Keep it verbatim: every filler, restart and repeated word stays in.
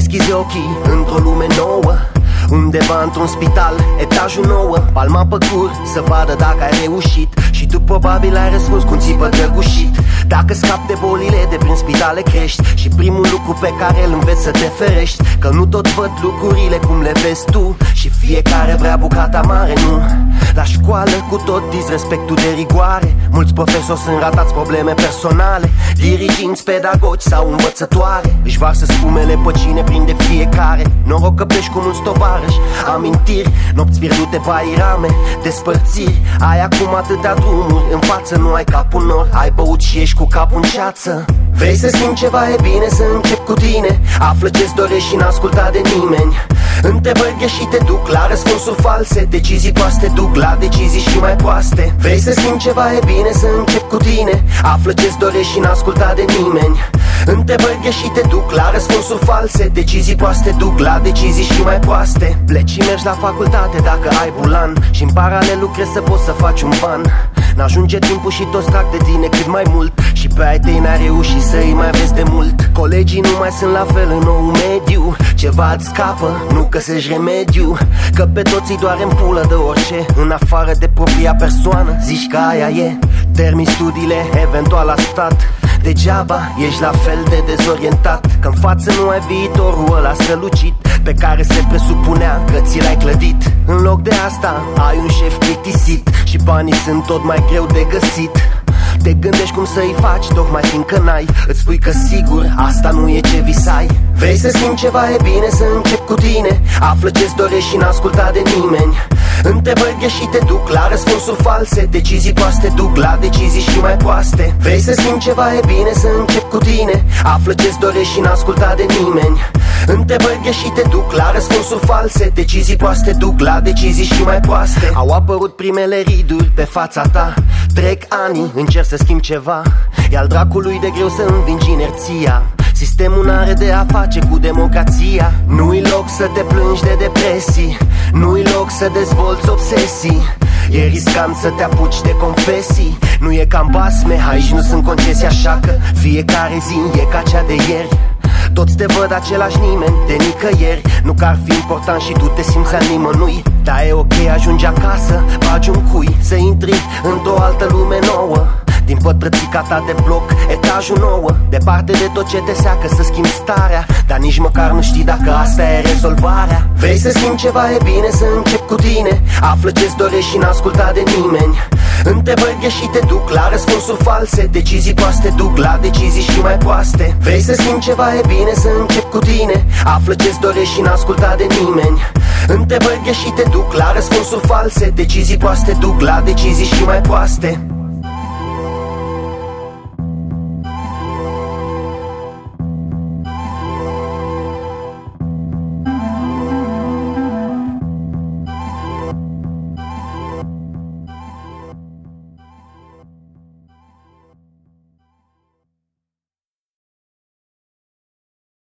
deschizi ochii într-o lume nouă, undeva într-un spital, etajul nouă, palma pe cur să vadă dacă ai reușit. Și tu probabil ai răspuns cu un țipă drăgușit. Dacă scapi de bolile de prin spitale crești, și primul lucru pe care îl înveți să te ferești, că nu tot văd lucrurile cum le vezi tu, și fiecare vrea bucata mare, nu? La școală cu tot disrespectul de rigoare, mulți profesori sunt ratați, probleme personale, diriginți, pedagogi sau învățătoare își varsă spumele pe cine prinde fiecare. Noroc că pleci cum un stovarăș, amintiri, nopți pierdute pe airame, despărțiri. Ai acum atâtea drumuri în față, nu ai capul nor, ai băut și ești cu capul în ceață. Vrei să schimbi ceva, e bine să încep cu tine. Află ce-ți dorești și n-asculta de nimeni. Întrebări greșite duc la răspunsuri false, decizii proaste duc la decizii și mai proaste. Vrei să schimbi ceva, e bine să încep cu tine. Află ce-ți dorești și n-asculta de nimeni. Întrebări greșite duc la răspunsuri false, decizii proaste duc la decizii și mai proaste. Pleci și mergi la facultate dacă ai bulan, și în paralel lucrezi să poți să faci un ban. N-ajunge timpul și toți trag de tine cât mai mult, și pe ai tăi n-ai reușit să-i mai vezi de mult. Colegii nu mai sunt la fel în nou mediu, ceva îți scapă, nu găsești remediu, că pe toți îi doare în pulă de orice, în afară de propria persoană, zici că aia e. Termini studiile, eventual la stat, degeaba ești la fel de dezorientat, că în față nu ai viitorul ăla strălucit pe care se presupunea că ți l-ai clădit. În loc de asta ai un șef plictisit și banii sunt tot mai greu de găsit. Te gândești cum să-i faci, tocmai fiindcă n-ai. Îți spui că sigur asta nu e ce visai. Vrei să schimbi ceva, e bine să încep cu tine. Află ce-ți dorești și n-asculta de nimeni. Întrebări greșite duc la răspunsuri false, decizii proaste duc la decizii și mai proaste. Vrei să schimbi ceva, e bine să încep cu tine. Află ce-ți dorești și n-asculta de nimeni. Întrebări greșite duc la răspunsuri false, decizii proaste duc la decizii și mai proaste. Au apărut primele riduri pe fața ta, trec ani, încerci să schimbi ceva, e al dracului de greu să învingi inerția. Sistemul n-are de a face cu democrația. Nu-i loc să te plângi de depresii, nu-i loc să dezvolți obsesii. E riscant să te apuci de confesii. Nu e ca în basme, aici nu sunt concesii, așa că fiecare zi e ca cea de ieri. Toți te văd același nimeni de nicăieri. Nu că ar fi important și tu te simți al nimănui, dar e ok, ajungi acasă, bagi un cui, să intri într-o altă lume nouă. Din pătrățica ta de bloc, etajul nouă, departe de tot ce te seacă să schimbi starea, dar nici măcar nu știi dacă asta e rezolvarea. Vrei să schimbi ceva, e bine să încep cu tine. Află ce-ți dorești și n-asculta de nimeni. Întrebări greșite duc la răspunsuri false, decizii proaste duc la decizii și mai proaste. Vrei să schimbi ceva, e bine să încep cu tine. Află ce-ți dorești și n-asculta de nimeni. Întrebări greșite duc la răspunsuri false, decizii proaste duc la decizii și mai proaste.